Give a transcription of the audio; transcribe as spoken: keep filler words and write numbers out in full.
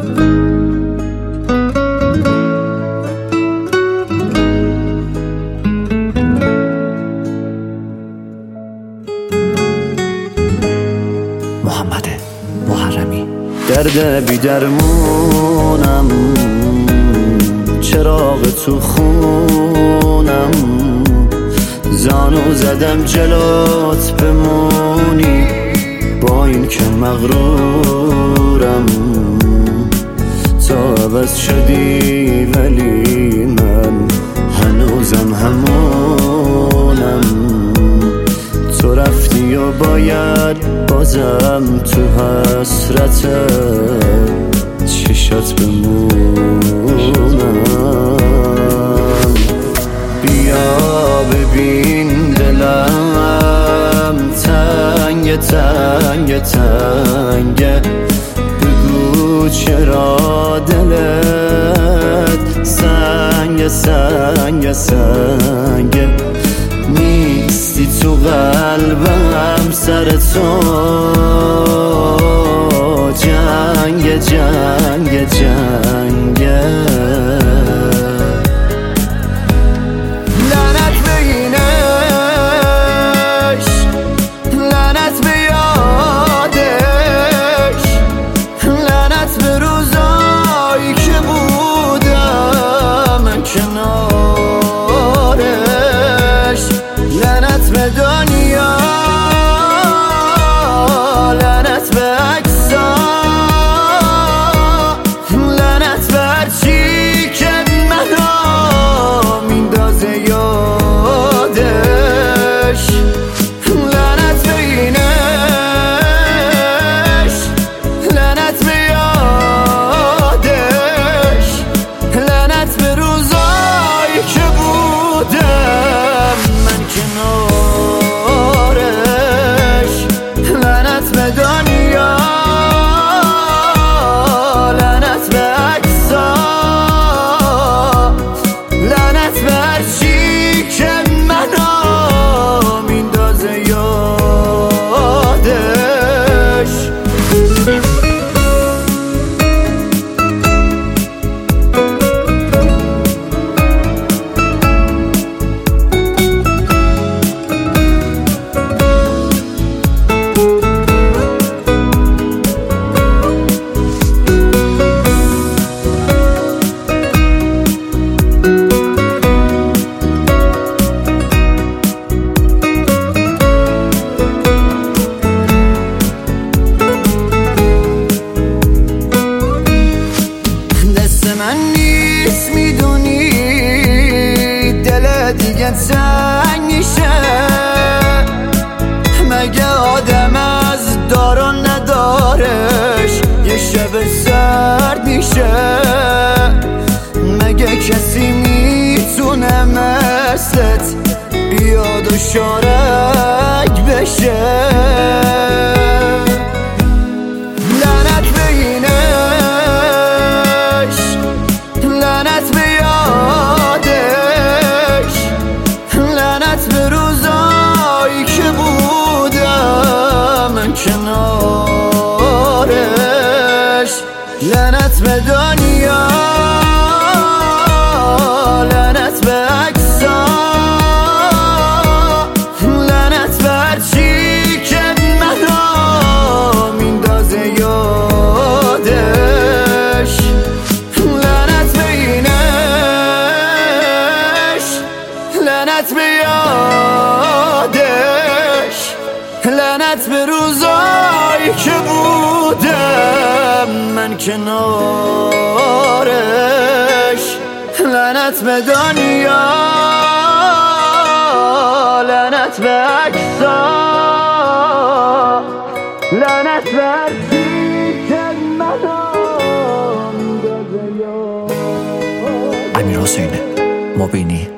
محمد محرمی. درد بی درمونم، چراغ تو خونم، زانو زدم جلوت بمونی، با این که مغرورم. تو عوض شدی ولی من هنوزم همونم. تو رفتی و باید بازم تو حسرت چشات بمونم. بیا ببین دلم تنگ تنگ تنگه، بگو چرا دلت سنگ سنگ سنگه. نیستی تو قلبم، سر تو جنگ جنگ جنگه. لعنت به اینش، لعنت به یادش، لعنت به روزایی که بودم کنارش، لعنت به دنیا، لعنت به عکسا، لعنت به هرچی که منو میندازه یادش. لعنت به اینش، لعنت به یادش، لعنت به روزایی که بودم من کنارش، لعنت به دنیا، لعنت به عکسا، لعنت به هرچی که منو میندازه یادش. من نیست میدونی دل دیگه تنگ میشه، مگه آدم از دار و ندارش یه شب سرد میشه؟ مگه کسی میتونه مثلت بیاد و شارک بشه؟ لعنت به اینش، لعنت به یادش، لعنت به روزایی که بودم کنارش، لعنت به دنیا، لعنت به عکسا، لعنت به هرچی که منو میندازه یادش. لعنت به یادش، لعنت به روزایی که بودم من کنارش، لعنت به دنیا، لعنت به عکسا، لعنت به هرچی که منو میندازه یادش. امیر حسین مبینی.